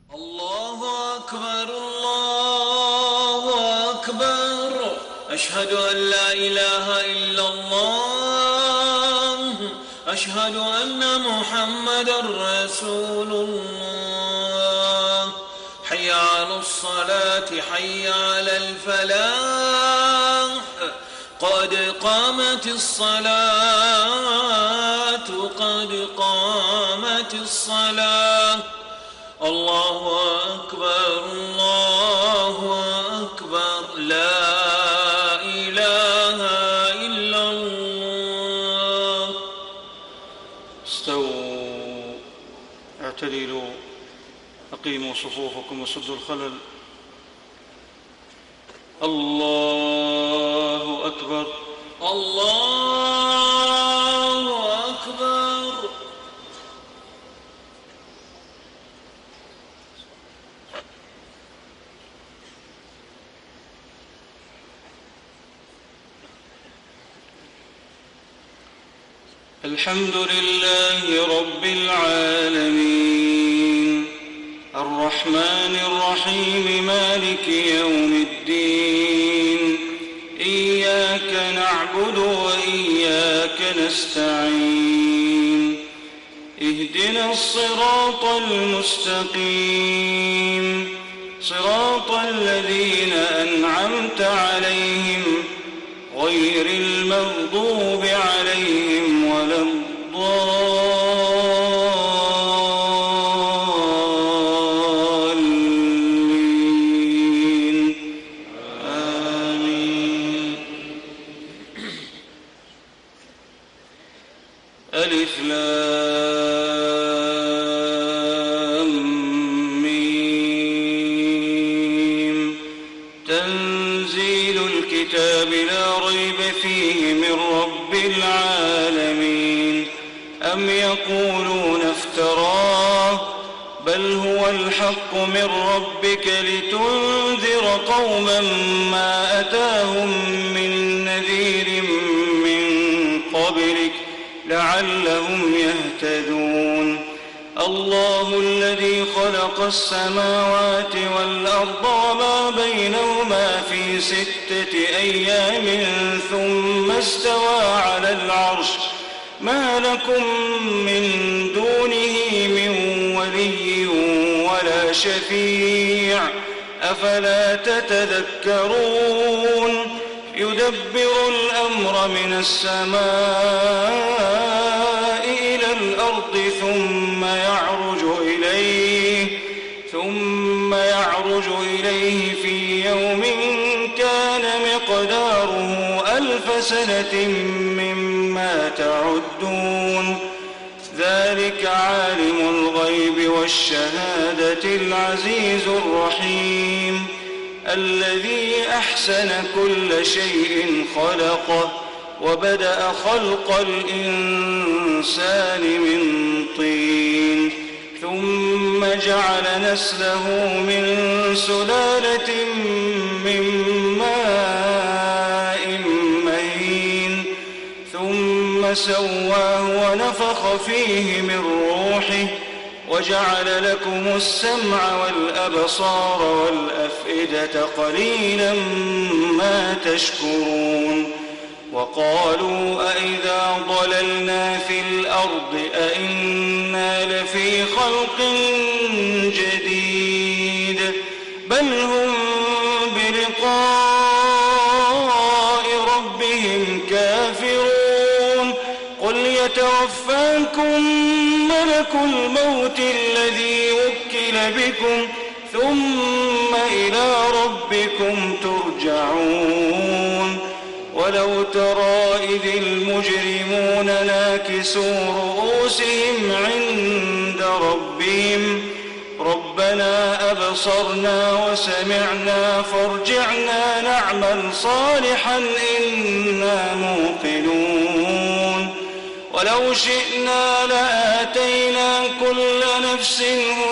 الله أكبر الله أكبر أشهد أن لا إله إلا الله أشهد أن محمدًا رسول الله حي على الصلاة حي على الفلاح قد قامت الصلاة قد قامت الصلاة الله أكبر الله أكبر لا إله إلا الله. استووا اعتدلوا أقيموا صفوفكم وسدوا الخلل. الله أكبر الله أكبر. الحمد لله رب العالمين الرحمن الرحيم مالك يوم الدين إياك نعبد وإياك نستعين اهدنا الصراط المستقيم صراط الذين أنعمت عليهم غير المغضوب عليهم ولا الضالين آمين. ألف لام ميم تنزيل الكتاب لا ريب فيه من رب العالمين أم يقولون افتراه بل هو الحق من ربك لتنذر قوما ما أتاهم من نذير من قبلك لعلهم يهتدون. الله الذي خلق السماوات والأرض وما بينهما في 6 أيام ثم استوى على العرش ما لكم من دونه من ولي ولا شفيع أفلا تتذكرون. يدبر الأمر من السماء إلى الأرض ثم يعرج إليه في يوم كان مقداره 1000 سنة مما تعدون. ذلك عالم الغيب والشهادة العزيز الرحيم الذي أحسن كل شيء خلقه وبدأ خلق الإنسان من طين ثم جعل نسله من سلالة من ماء مهين ثم سواه ونفخ فيه من روحه وجعل لكم السمع والأبصار والأفئدة قليلا ما تشكرون. وقالوا أئذا ضللنا في الأرض أئنا لفي خلق جديد بل هم بلقاء ربهم كافرون. قل يتوفاكم ملك الموت الذي وكل بكم ثم إلى ربكم ترجعون. ولو ترى إذ المجرمون ناكسوا رؤوسهم عند ربهم ربنا أبصرنا وسمعنا فارجعنا نعمل صالحا إنا موقنون. ولو شئنا لآتينا كل نفس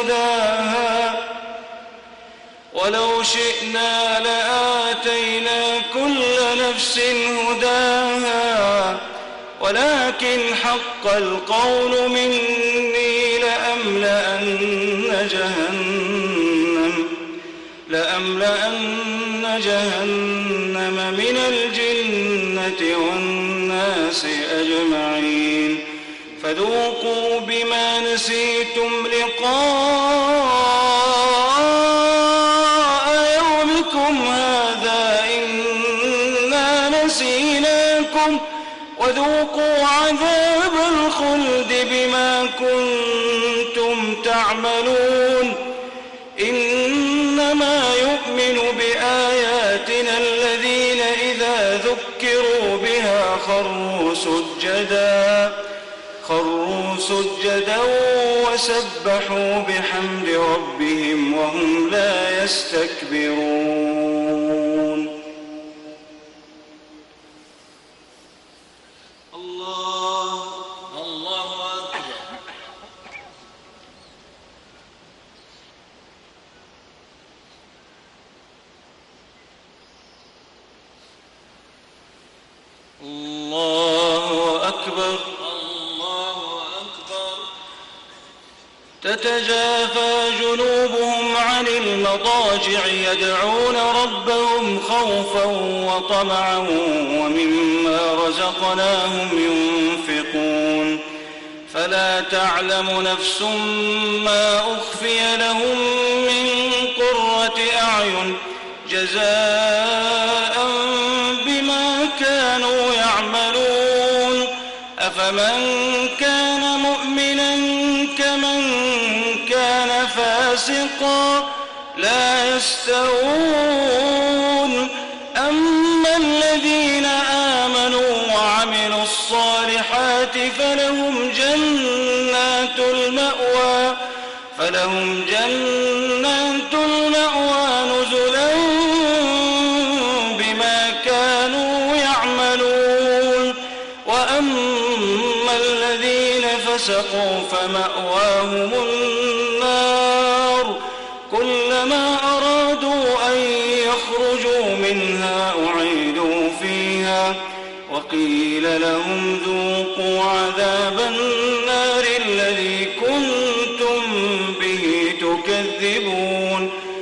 هداها ولكن حق القول مني لأملأن جهنم لأملأن جهنم من الجنة والناس أجمعين فذوقوا بما نسيتم لقاء يومكم هذا إنا نسيناكم وذوقوا عذاب الخلد بما كنتم تعملون إنما يؤمن بآياتنا الذين إذا ذكروا بها خروا سجدا وسبحوا بحمد ربهم وهم لا يستكبرون. الله أكبر. الله أكبر. تتجافى جنوبهم عن المضاجع يدعون ربهم خوفا وطمعا ومما رزقناهم ينفقون فلا تعلم نفس ما أخفي لهم من قرة أعين جزاء بما كانوا يعملون أفمن كان مؤمنا كمن كان فاسقا لا يستوون أما الذين آمنوا وعملوا الصالحات فلهم جنات المأوى نزلا بما كانوا يعملون وأما الذين فسقوا فمأواهم النار كلما أرادوا أن يخرجوا منها أعيدوا فيها وقيل لهم ذوقوا عذاب النار الذي كنتم به تكذبون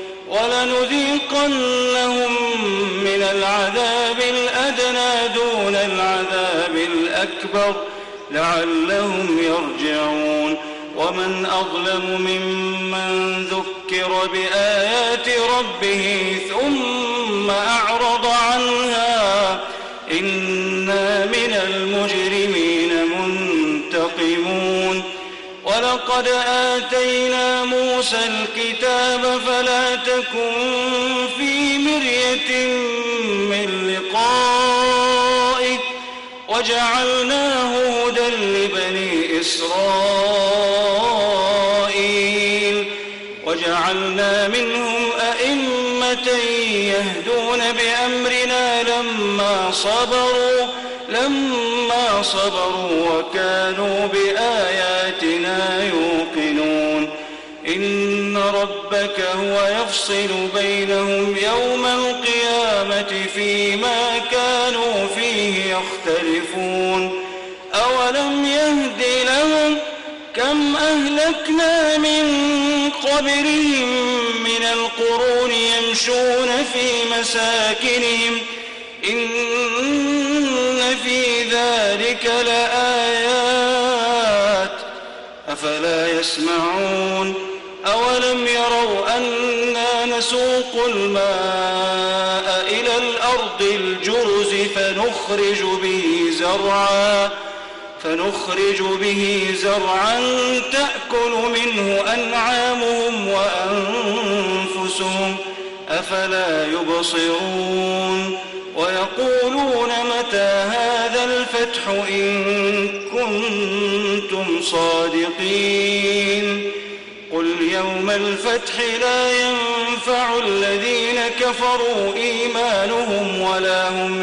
ولنذيقنهم من العذاب الأدنى دون العذاب الأكبر لعلهم يرجعون ومن أظلم ممن ذكر بآيات ربه ثم أعرض عنها إنا من المجرمين منتقمون ولقد آتينا موسى الكتاب فلا تكن في مرية من لقائه وجعلناه هدى لبني إسرائيل وجعلنا منهم أئمة يهدون بأمرنا لما صبروا وكانوا بآياتنا يوقنون إن ربك هو يفصل بينهم يوم القيامة فيما كانوا فيه يختلفون أولم يهد لهم كم أهلكنا من قبلهم من القرون يمشون في مساكنهم إن في ذلك لآيات أفلا يسمعون أولم يروا أنا نسوق الماء إلى الأرض الجرز فنخرج به زرعا تأكل منه أنعامهم وأنفسهم أفلا يبصرون ويقولون متى هذا الفتح إن كنتم صادقين قل يوم الفتح لا ينفع الذين كفروا إيمانهم ولا هم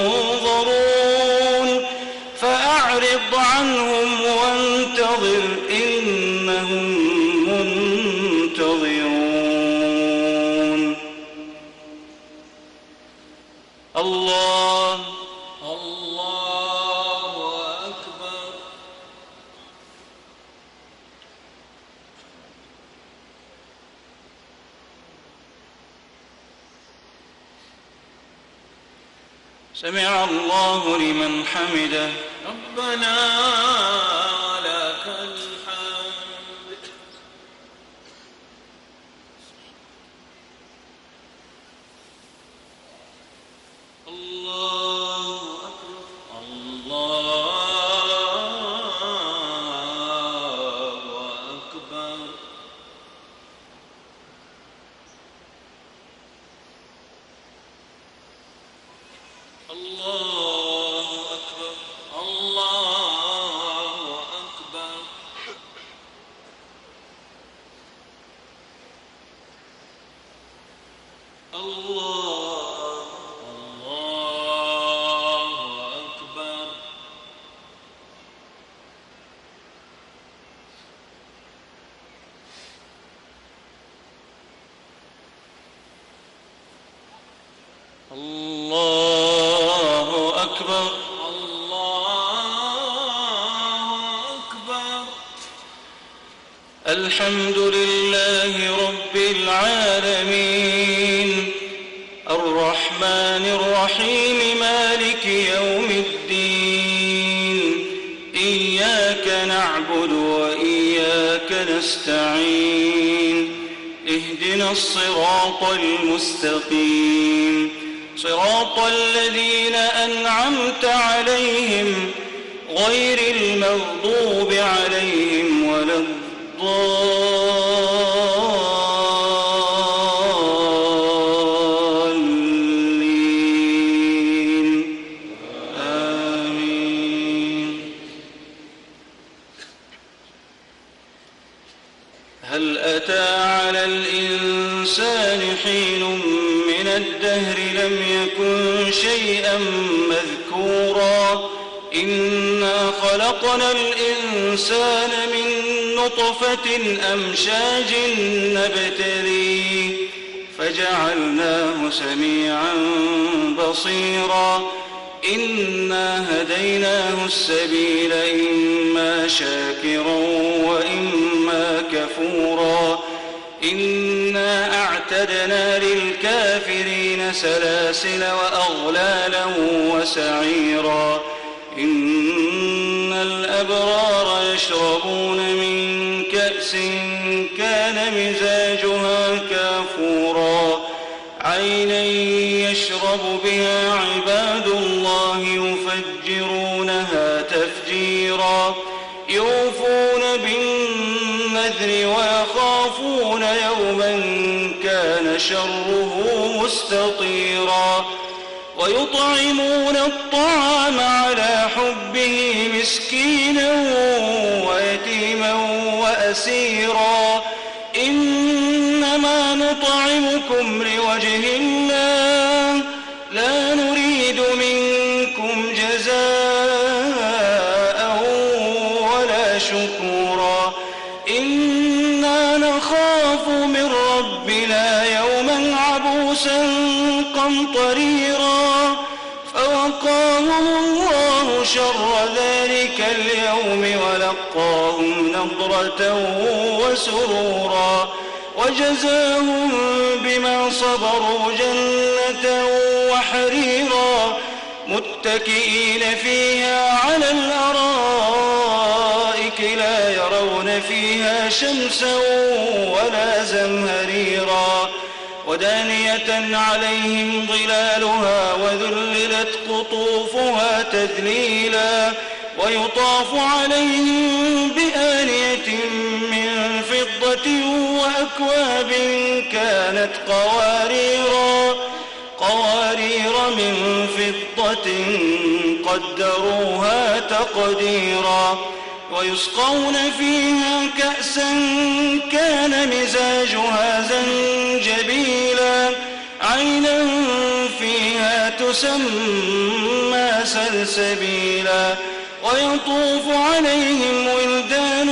ينظرون فأعرض عنهم وانتظر إنهم منتظرون. الله أكبر. سمع الله لمن حمده. ربنا لك الحمد. الله أكبر. الله أكبر. الله أكبر. الله أكبر. الله أكبر. الله أكبر. الله أكبر. الحمد لله رب العالمين الرحمن الرحيم مالك يوم الدين إياك نعبد وإياك نستعين اهدنا الصراط المستقيم صراط الذين أنعمت عليهم غير المغضوب عليهم ولا الضالين آمين. هل أتى على الإنسان حين من الدهر لم يكن شيئا مذكورا إنا خلقنا الإنسان من نطفة أمشاج نبتليه فجعلناه سميعا بصيرا إنا هديناه السبيل إما شاكرا وإما كفورا إنا أعتدنا للكافرين سلاسل وأغلالا وسعيرا إن الأبرار يشربون من كأس كان مزاجها كافورا عينا يشرب بها عباد الله يفجرونها تفجيرا يوفون بالنذر ويخافون يوما كان شره مستطيرا ويطعمون الطعام على حبه مسكينا ويتيما وأسيرا إنما نطعمكم لوجه الله لا نريد منكم جزاء ولا شكورا إنا نخاف من ربنا يوما عبوسا قمطريرا فوقاهم الله شر ذلك اليوم ولقاهم نضرة وسرورا وجزاهم بما صبروا جنة وحريرا متكئين فيها على الأرائك لا يرون فيها شمسا ولا زمهريرا ودانية عليهم ظلالها وذللت قطوفها تذليلا ويطاف عليهم بآنية من فضة وأكواب كانت قوارير من فضة قدروها تقديرا ويسقون فيها كأسا كان مزاجها زنجبيلا عينا فيها تسمى سلسبيلا ويطوف عليهم ولدان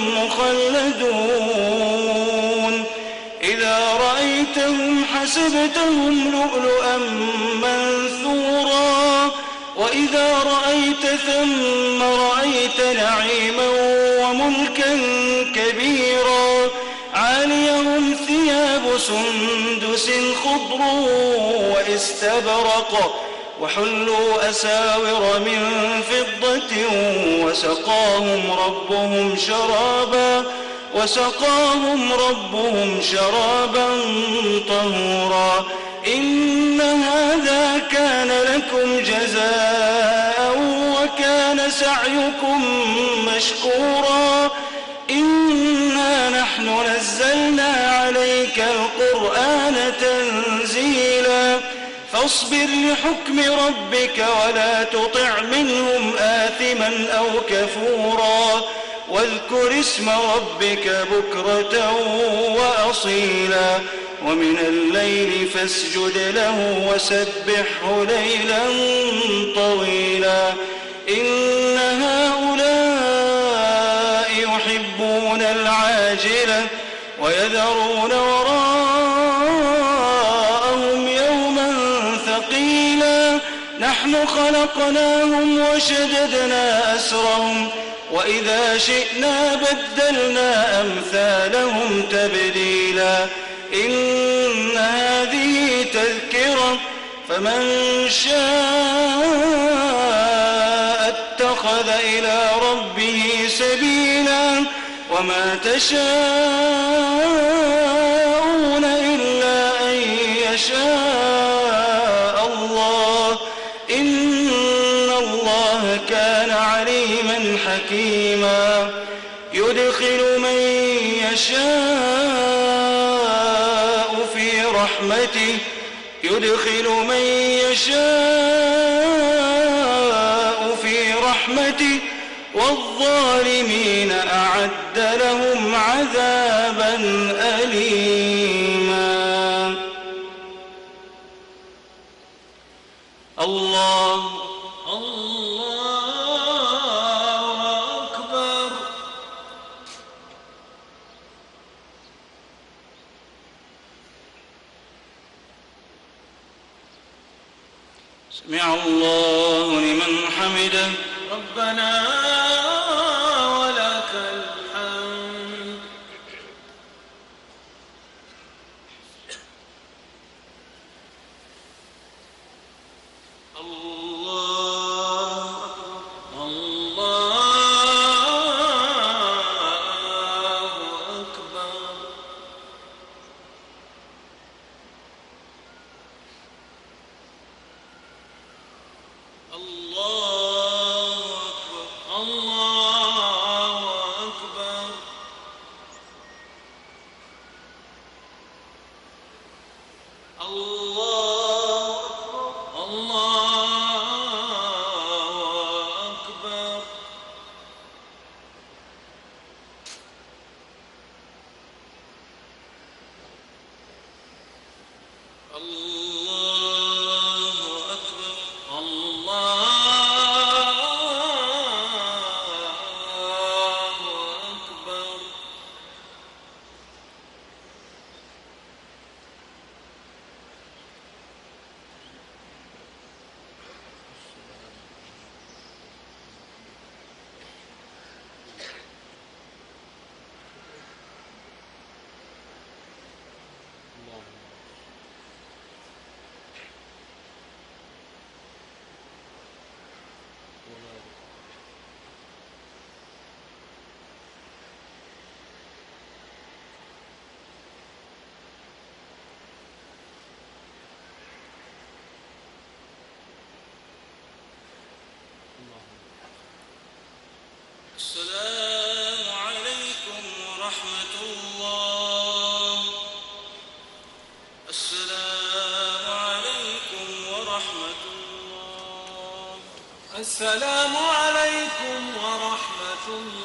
مخلدون إذا رأيتهم حسبتهم لؤلؤا منثورا وإذا رأيت ثم رأيت نعيما وملكا كبيرا عاليهم ثياب سندس خضر واستبرق وحلوا أساور من فضة وسقاهم ربهم شرابا طهورا إن هذا كان لكم جزاء وكان سعيكم مشكورا إنا نحن نزلنا عليك القرآن تنزيلا فاصبر لحكم ربك ولا تطع منهم آثما أو كفورا واذكر اسم ربك بكرة وأصيلا ومن الليل فاسجد له وسبحه ليلا طويلا إن هؤلاء يحبون العاجلة ويذرون وراءهم يوما ثقيلا نحن خلقناهم وشددنا أسرهم وإذا شئنا بدلنا أمثالهم تبديلا إن هذه تذكرة فمن شاء اتخذ إلى ربه سبيلا وما تشاءون إلا أن يشاء الله إن الله كان عليما حكيما يدخل من يشاء في رحمته والظالمين أعد لهم عذابا أليما الله أكبر سمع الله لمن حمده ربنا ولك الحمد الله أكبر السلام عليكم ورحمة الله. السلام عليكم ورحمة الله. السلام عليكم ورحمة الله.